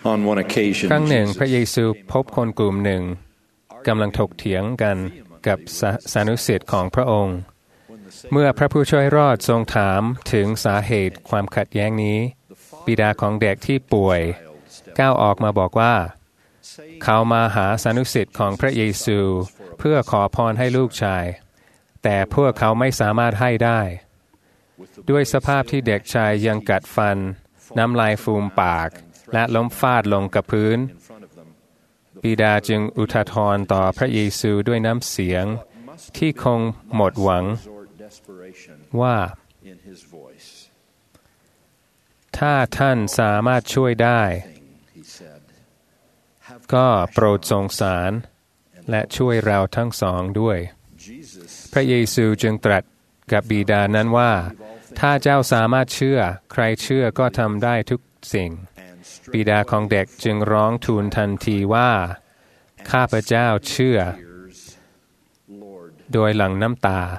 On one occasion, ครั้งหนึ่งพระเยซูพบคนกลุ่มหนึ่งกำลังถกเถียงกันกับสานุศิษย์ของพระองค์เมื่อพระผู้ช่วยรอดทรงถามถึงสาเหตุความขัดแย้งนี้บิดาของเด็กที่ป่วยก้าวออกมาบอกว่าเขามาหาสานุศิษย์ของพระเยซูเพื่อขอพรให้ลูกชายแต่พวกเขาไม่สามารถให้ได้ด้วยสภาพที่เด็กชายยังกัดฟันน้ำลายฟูมปากและล้มฟาดลงกับพื้นบิดาจึงอุทธรณ์ต่อพระเยซูด้วยน้ำเสียงที่คงหมดหวังว่าถ้าท่านสามารถช่วยได้ก็โปรดสงสารและช่วยเราทั้งสองด้วยพระเยซูจึงตรัสกับบิดานั้นว่าถ้าเจ้าสามารถเชื่อใครเชื่อก็ทำได้ทุกสิ่งบิดาของเด็กจึงร้องทูลทันทีว่าข้าพเจ้าเชื่อโดยหลั่งน้ำตา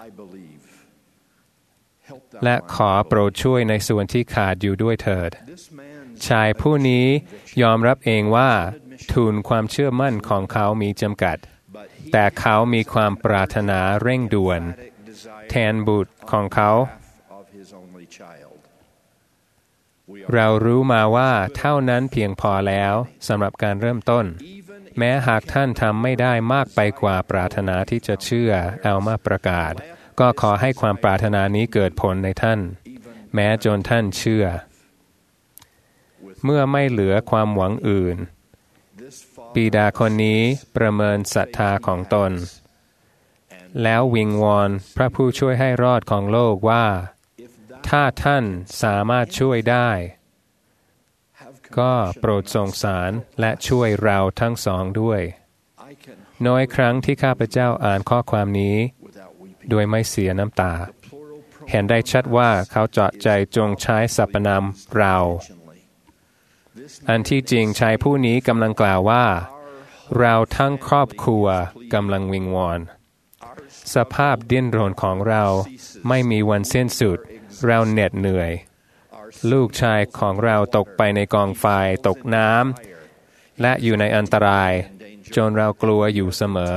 และขอโปรดช่วยในส่วนที่ขาดอยู่ด้วยเถิดชายผู้นี้ยอมรับเองว่าทุนความเชื่อมั่นของเขามีจำกัดแต่เขามีความปรารถนาเร่งด่วนแทนบุตรของเขาเรารู้มาว่าเท่านั้นเพียงพอแล้วสำหรับการเริ่มต้นแม้หากท่านทำไม่ได้มากไปกว่าปรารถนาที่จะเชื่อเอามาประกาศก็ขอให้ความปรารถนานี้เกิดผลในท่านแม้จนท่านเชื่อเมื่อไม่เหลือความหวังอื่นบิดาคนนี้ประเมินศรัทธาของตนแล้ววิงวอนพระผู้ช่วยให้รอดของโลกว่าถ้าท่านสามารถช่วยได้ก็โปรดสงสารและช่วยเราทั้งสองด้วยน้อยครั้งที่ข้าพเจ้าอ่านข้อความนี้โดยไม่เสียน้ำตาเห็นได้ชัดว่าเขาเจาะใจจงใช้สรรพนามเราอันที่จริงชายผู้นี้กำลังกล่าวว่าเราทั้งครอบครัวกำลังวิงวอนสภาพดิ้นรนของเราไม่มีวันสิ้นสุดเราเหน็ดเหนื่อยลูกชายของเราตกไปในกองไฟตกน้ำและอยู่ในอันตรายจนเรากลัวอยู่เสมอ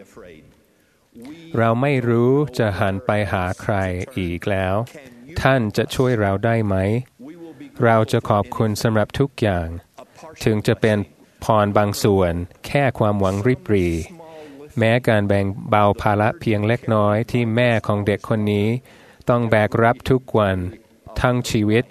เราไม่รู้จะหันไปหาใครอีกแล้วท่านจะช่วยเราได้ไหมเราจะขอบคุณสำหรับทุกอย่างถึงจะเป็นพรบางส่วนแค่ความหวังริบหรี่แม้การแบ่งเบาภาระเพียงเล็กน้อยที่แม่ของเด็กคนนี้ต้องแบกรับทุกวันทั้งชีวิต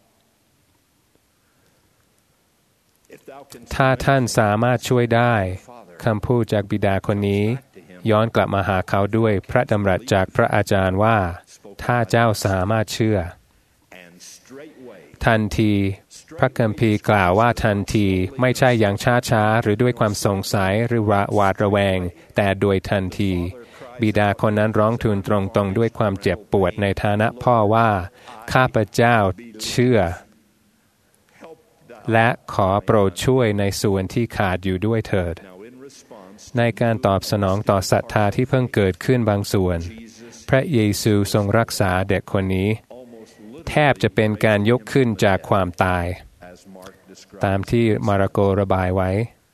ถ้าท่านสามารถช่วยได้คำพูดจากบิดาคนนี้ย้อนกลับมาหาเขาด้วยพระดำรัสจากพระอาจารย์ว่าถ้าเจ้าสามารถเชื่อทันทีพระคัมภีร์กล่าวว่าทันทีไม่ใช่อย่างช้าๆหรือด้วยความสงสัยหรือหวาดระแวงแต่โดยทันทีบิดาคนนั้นร้องทูลตรงๆด้วยความเจ็บปวดในฐานะพ่อว่าข้าพเจ้าเชื่อและขอโปรดช่วยในส่วนที่ขาดอยู่ด้วยเถิดในการตอบสนองต่อศรัทธาที่เพิ่งเกิดขึ้นบางส่วนพระเยซูทรงรักษาเด็กคนนี้แทบจะเป็นการยกขึ้นจากความตายตามที่มาระโกระบายไว้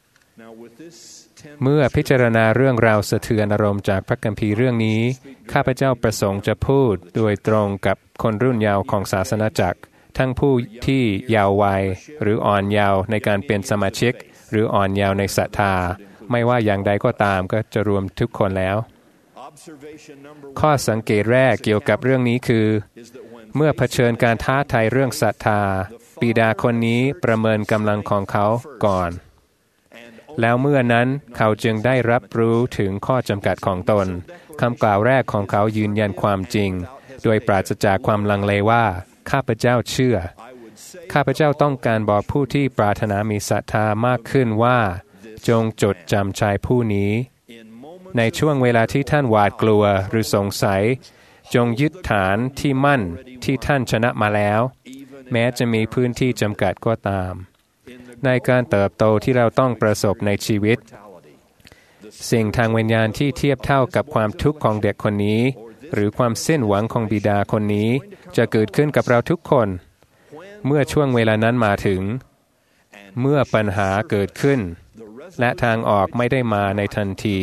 เมื่อพิจารณาเรื่องราวสะเทือนอารมณ์จากพระคัมภีร์เรื่องนี้ข้าพเจ้าประสงค์จะพูดโดยตรงกับคนรุ่นเยาว์ของศาสนาจักรทั้งผู้ที่เยาว์วัยหรืออ่อนเยาว์ในการเป็นสมาชิกหรืออ่อนเยาว์ในศรัทธาไม่ว่าอย่างใดก็ตามก็จะรวมทุกคนแล้วข้อสังเกตแรกเกี่ยวกับเรื่องนี้คือเมื่อเผชิญการท้าทายเรื่องศรัทธาบิดาคนนี้ประเมินกำลังของเขาก่อนแล้วเมื่อนั้นเขาจึงได้รับรู้ถึงข้อจำกัดของตนคำกล่าวแรกของเขายืนยันความจริงโดยปราศจากความลังเลว่าข้าพเจ้าเชื่อข้าพเจ้าต้องการบอกผู้ที่ปรารถนามีศรัทธามากขึ้นว่าจงจดจำชายผู้นี้ในช่วงเวลาที่ท่านหวาดกลัวหรือสงสัยจงยึดฐานที่มั่นที่ท่านชนะมาแล้วแม้จะมีพื้นที่จำกัดก็ตามในการเติบโตที่เราต้องประสบในชีวิตสิ่งทางวิญญาณที่เทียบเท่ากับความทุกข์ของเด็กคนนี้หรือความสิ้นหวังของบิดาคนนี้จะเกิดขึ้นกับเราทุกคนเมื่อช่วงเวลานั้นมาถึงเมื่อปัญหาเกิดขึ้นและทางออกไม่ได้มาในทันที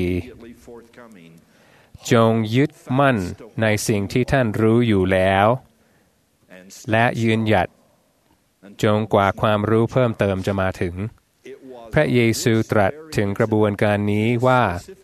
จงยึดมั่นในสิ่งที่ท่านรู้อยู่แล้วและยืนหยัดจนกว่าความรู้เพิ่มเติมจะมาถึงพระเยซูตรัสถึงกระบวนการนี้ว่า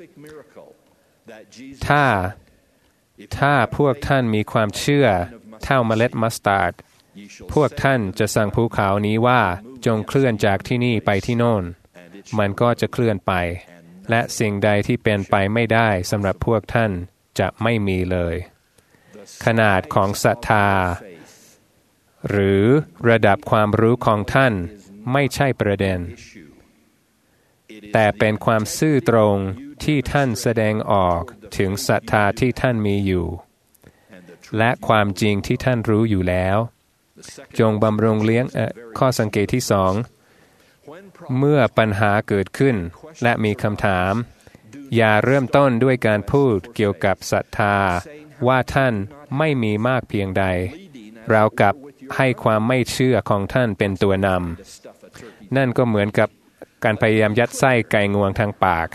ถ้าพวกท่านมีความเชื่อเท่าเมล็ดมัสตาร์ดพวกท่านจะสั่งภูเขานี้ว่าจงเคลื่อนจากที่นี่ไปที่โน่นมันก็จะเคลื่อนไปและสิ่งใดที่เป็นไปไม่ได้สำหรับพวกท่านจะไม่มีเลยขนาดของศรัทธาหรือระดับความรู้ของท่านไม่ใช่ประเด็นแต่เป็นความซื่อตรงที่ท่านแสดงออกถึงศรัทธาที่ท่านมีอยู่และความจริงที่ท่านรู้อยู่แล้วจงบำรุงเลี้ยงข้อสังเกตที่สองเมื่อปัญหาเกิดขึ้นและมีคำถามอย่าเริ่มต้นด้วยการพูดเกี่ยวกับศรัทธาว่าท่านไม่มีมากเพียงใดราวกับให้ความไม่เชื่อของท่านเป็นตัวนำนั่นก็เหมือนกับการพยายามยัดไส้ไก่งวงทางปาก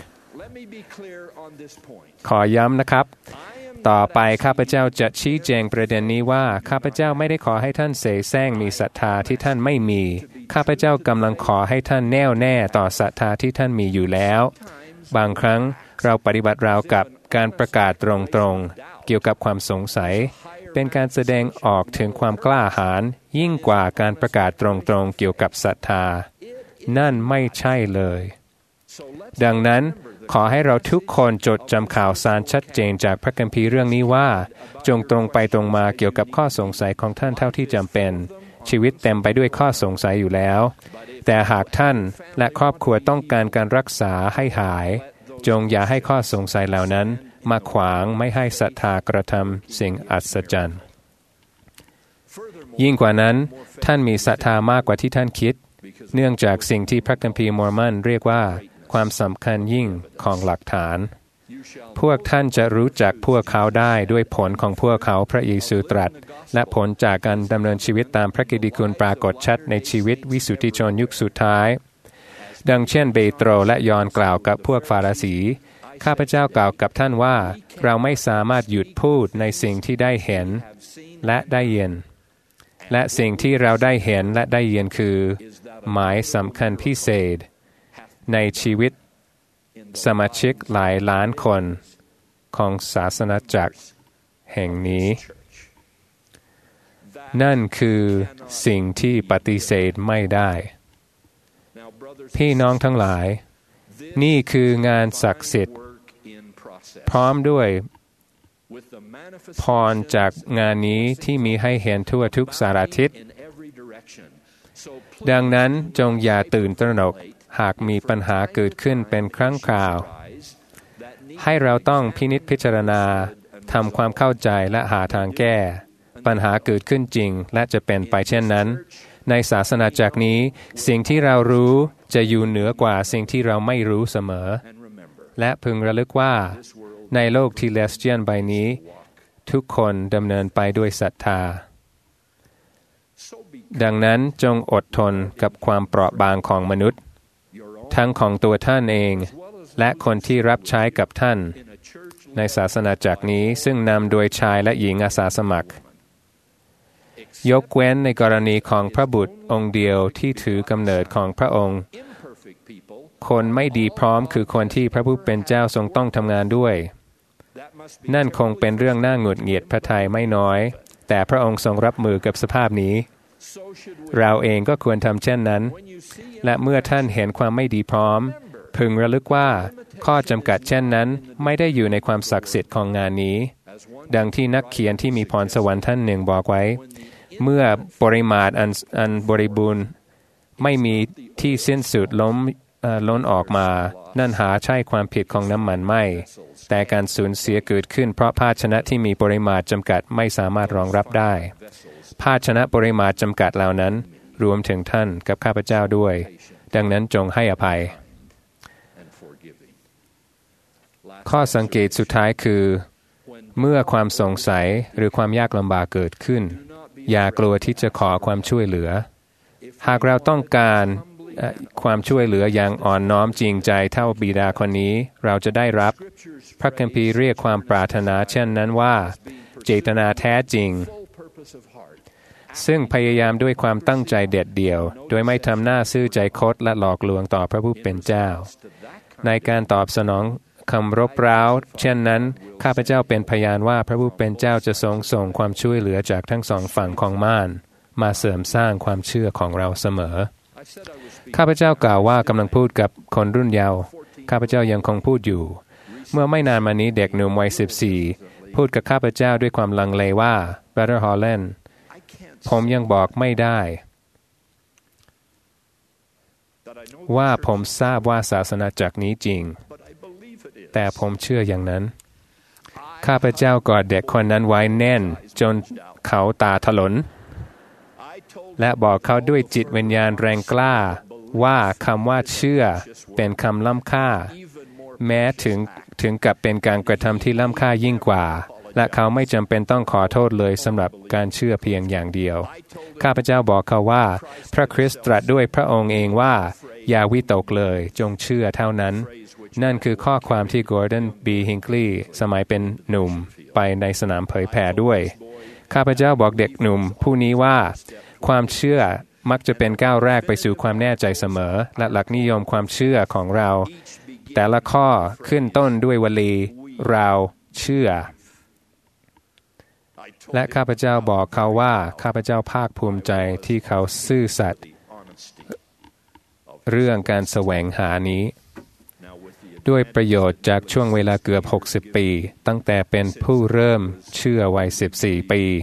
ขอย้ำนะครับต่อไปข้าพเจ้าจะชี้แจงประเด็นนี้ว่าข้าพเจ้าไม่ได้ขอให้ท่านเสแสร้งมีศรัทธาที่ท่านไม่มีข้าพเจ้ากำลังขอให้ท่านแน่วแน่ต่อศรัทธาที่ท่านมีอยู่แล้วบางครั้งเราปฏิบัติราวกับการประกาศตรงๆเกี่ยวกับความสงสัยเป็นการแสดงออกถึงความกล้าหาญยิ่งกว่าการประกาศตรงๆเกี่ยวกับศรัทธานั่นไม่ใช่เลยดังนั้นขอให้เราทุกคนจดจำข่าวสารชัดเจนจากพระคัมภีร์เรื่องนี้ว่าจงตรงไปตรงมาเกี่ยวกับข้อสงสัยของท่านเท่าที่จำเป็นชีวิตเต็มไปด้วยข้อสงสัยอยู่แล้วแต่หากท่านและครอบครัวต้องการการรักษาให้หายจงอย่าให้ข้อสงสัยเหล่านั้นมาขวางไม่ให้ศรัทธากระทำสิ่งอัศจรรย์ยิ่งกว่านั้นท่านมีศรัทธามากกว่าที่ท่านคิดเนื่องจากสิ่งที่พระคัมภีร์มอร์มอนเรียกว่าความสำคัญยิ่งของหลักฐานพวกท่านจะรู้จักพวกเขาได้ด้วยผลของพวกเขาพระเยซูตรัสและผลจากการดำเนินชีวิตตามพระกิตติคุณปรากฏชัดในชีวิตวิสุทธิชนยุคสุดท้ายดังเช่นเปโตรและยอห์นกล่าวกับพวกฟาริสีข้าพเจ้ากล่าวกับท่านว่าเราไม่สามารถหยุดพูดในสิ่งที่ได้เห็นและได้ยินและสิ่งที่เราได้เห็นและได้ยินคือหมายสำคัญพิเศษในชีวิตสมาชิกหลายล้านคนของศาสนาจักรแห่งนี้นั่นคือสิ่งที่ปฏิเสธไม่ได้พี่น้องทั้งหลายนี่คืองานศักดิ์สิทธิ์พร้อมด้วยพรจากงานนี้ที่มีให้เห็นทั่วทุกสารทิศดังนั้นจงอย่าตื่นตระหนกหากมีปัญหาเกิดขึ้นเป็นครั้งคราวให้เราต้องพินิจพิจารณาทำความเข้าใจและหาทางแก้ปัญหาเกิดขึ้นจริงและจะเป็นไปเช่นนั้นในศาสนาจักรนี้สิ่งที่เรารู้จะอยู่เหนือกว่าสิ่งที่เราไม่รู้เสมอและพึงระลึกว่าในโลกทีเลสเทียนใบนี้ทุกคนดำเนินไปด้วยศรัทธาดังนั้นจงอดทนกับความเปราะบางของมนุษย์ทั้งของตัวท่านเองและคนที่รับใช้กับท่านในศาสนาจักรนี้ซึ่งนำโดยชายและหญิงอาสาสมัครยกเว้นในกรณีของพระบุตรองค์เดียวที่ถือกำเนิดของพระองค์คนไม่ดีพร้อมคือคนที่พระผู้เป็นเจ้าทรงต้องทำงานด้วยนั่นคงเป็นเรื่องน่าหงุดหงิดพระทัยไม่น้อยแต่พระองค์ทรงรับมือกับสภาพนี้เราเองก็ควรทำเช่นนั้นและเมื่อท่านเห็นความไม่ดีพร้อมพึงระลึกว่าข้อจำกัดเช่นนั้นไม่ได้อยู่ในความศักดิ์สิทธิ์ของงานนี้ดังที่นักเขียนที่มีพรสวรรค์ท่านหนึ่งบอกไว้เมื่อปริมาตรอันบริบูรณ์ไม่มีที่สิ้นสุดล้นออกมานั่นหาใช่ความผิดของน้ำมันไม่แต่การสูญเสียเกิดขึ้นเพราะภาชนะที่มีปริมาตรจำกัดไม่สามารถรองรับได้ภาชนะปริมาตรจำกัดเหล่านั้นรวมถึงท่านกับข้าพเจ้าด้วยดังนั้นจงให้อภัยข้อสังเกตสุดท้ายคือเมื่อความสงสัยหรือความยากลำบากเกิดขึ้นอย่ากลัวที่จะขอความช่วยเหลือหากเราต้องการความช่วยเหลืออย่างอ่อนน้อมจริงใจเท่าบิดาคนนี้เราจะได้รับพระคัมภีร์เรียกความปรารถนาเช่นนั้นว่าเจตนาแท้จริงซึ่งพยายามด้วยความตั้งใจเด็ดเดี่ยวโดยไม่ทำหน้าซื่อใจคดและหลอกลวงต่อพระผู้เป็นเจ้าในการตอบสนองคำรบเร้าเช่นนั้นข้าพเจ้าเป็นพยานว่าพระผู้เป็นเจ้าจะทรงส่งความช่วยเหลือจากทั้งสองฝั่งของม่านมาเสริมสร้างความเชื่อของเราเสมอข้าพเจ้ากล่าวว่ากำลังพูดกับคนรุ่นเยาว์ข้าพเจ้ายังคงพูดอยู่เมื่อไม่นานมานี้เด็กหนุ่มวัย14พูดกับข้าพเจ้าด้วยความลังเลว่า Brother Holland ผมยังบอกไม่ได้ว่าผมทราบว่าศาสนาจักรนี้จริงแต่ผมเชื่ออย่างนั้นข้าพเจ้ากอดเด็กคนนั้นไว้แน่นจนเขาตาถลนและบอกเขาด้วยจิตวิญญาณแรงกล้าว่าคำว่าเชื่อเป็นคำล้ำค่าแม้ถึงกับเป็นการกระทำที่ล้ำค่ายิ่งกว่าและเขาไม่จำเป็นต้องขอโทษเลยสำหรับการเชื่อเพียงอย่างเดียวข้าพเจ้าบอกเขาว่าพระคริสต์ตรัสด้วยพระองค์เองว่าอย่าวิตกเลยจงเชื่อเท่านั้นนั่นคือข้อความที่กอร์ดอน บี ฮิงคลีย์สมัยเป็นหนุ่มไปในสนามเผยแผ่ด้วยข้าพเจ้าบอกเด็กหนุ่มผู้นี้ว่าความเชื่อมักจะเป็นก้าวแรกไปสู่ความแน่ใจเสมอและหลักนิยมความเชื่อของเราแต่ละข้อขึ้นต้นด้วยวลีเราเชื่อและข้าพเจ้าบอกเขาว่าข้าพเจ้าภาคภูมิใจที่เขาซื่อสัตย์เรื่องการแสวงหานี้ด้วยประโยชน์จากช่วงเวลาเกือบ60ปีตั้งแต่เป็นผู้เริ่มเชื่อวัย14ปี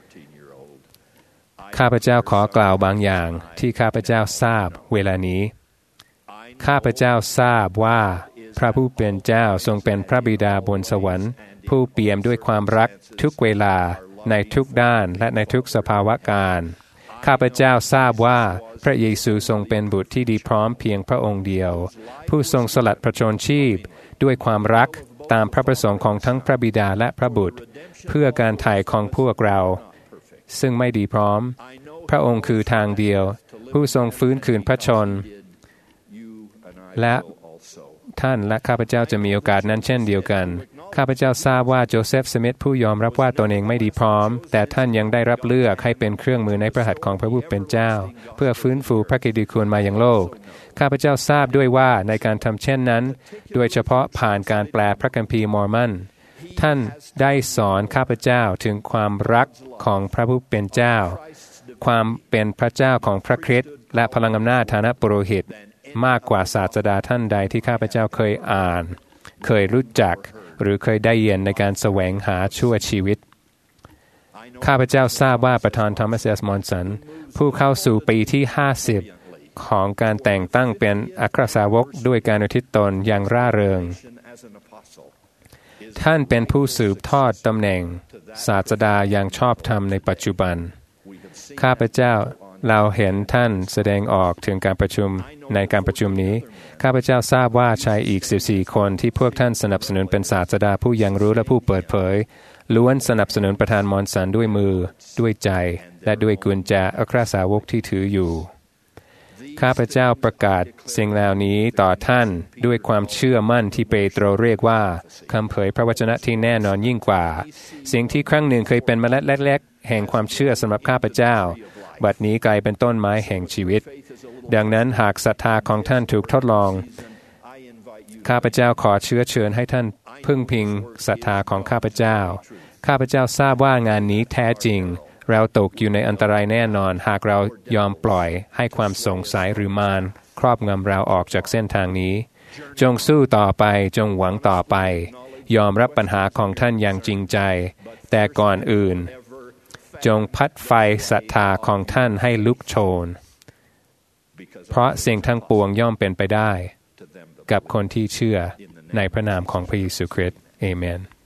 ข้าพเจ้าขอกล่าวบางอย่างที่ข้าพเจ้าทราบเวลานี้ข้าพเจ้าทราบว่าพระผู้เป็นเจ้าทรงเป็นพระบิดาบนสวรรค์ผู้เปี่ยมด้วยความรักทุกเวลาในทุกด้านและในทุกสภาวะการข้าพเจ้าทราบว่าพระเยซูทรงเป็นบุตรที่ดีพร้อมเพียงพระองค์เดียวผู้ทรงสละพระชนชีพด้วยความรักตามพระประสงค์ของทั้งพระบิดาและพระบุตรเพื่อการไถ่ของพวกเราซึ่งไม่ดีพร้อมพระองค์คือทางเดียวผู้ทรงฟื้นคืนพระชนและท่านและข้าพเจ้าจะมีโอกาสนั้นเช่นเดียวกันข้าพเจ้าทราบว่าโจเซฟสมิธผู้ยอมรับว่าตนเองไม่ดีพร้อมแต่ท่านยังได้รับเลือกให้เป็นเครื่องมือในพระหัตถ์ของพระผู้เป็นเจ้าเพื่อฟื้นฟูพระกิตติคุณมายังโลกข้าพเจ้าทราบด้วยว่าในการทำเช่นนั้นโดยเฉพาะผ่านการแปลพระคัมภีร์มอร์มอนท่านได้สอนข้าพเจ้าถึงความรักของพระผู้เป็นเจ้าความเป็นพระเจ้าของพระคริสต์และพลังอำนาจฐานะปุโรหิตมากกว่าศาสดาท่านใดที่ข้าพเจ้าเคยอ่านเคยรู้จักหรือเคยได้ยินในการแสวงหาชั่วชีวิตข้าพเจ้าทราบว่าประธานทอมัส เอส มอนสันผู้เข้าสู่ปีที่50ของการแต่งตั้งเป็นอัครสาวกด้วยการอุทิศตนอย่างร่าเริงท่านเป็นผู้สืบทอดตำแหน่งศาสดาอย่างชอบธรรมในปัจจุบันข้าพเจ้าเราเห็นท่านแสดงออกถึงการประชุมในการประชุมนี้ข้าพเจ้าทราบว่าชายอีก14คนที่พวกท่านสนับสนุนเป็นศาสดาผู้ยังรู้และผู้เปิดเผยล้วนสนับสนุนประธานมอนสันด้วยมือด้วยใจและด้วยกุญแจอัครสาวกที่ถืออยู่ข้าพเจ้าประกาศสิ่งเหล่านี้ต่อท่านด้วยความเชื่อมั่นที่เปโตรเรียกว่าคำเผยพระวจนะที่แน่นอนยิ่งกว่าสิ่งที่ครั้งหนึ่งเคยเป็นเมล็ดเล็กๆแห่งความเชื่อสำหรับข้าพเจ้าบัดนี้กลายเป็นต้นไม้แห่งชีวิตดังนั้นหากศรัทธาของท่านถูกทดลองข้าพเจ้าขอเชื้อเชิญให้ท่านพึ่งพิงศรัทธาของข้าพเจ้าข้าพเจ้าทราบว่างานนี้แท้จริงเราตกอยู่ในอันตรายแน่นอนหากเรายอมปล่อยให้ความสงสัยหรือมารครอบงำเราออกจากเส้นทางนี้จงสู้ต่อไปจงหวังต่อไปยอมรับปัญหาของท่านอย่างจริงใจแต่ก่อนอื่นจงพัดไฟศรัทธาของท่านให้ลุกโชนเพราะสิ่งทั้งปวงย่อมเป็นไปได้กับคนที่เชื่อในพระนามของพระเยซูคริสต์อาเมน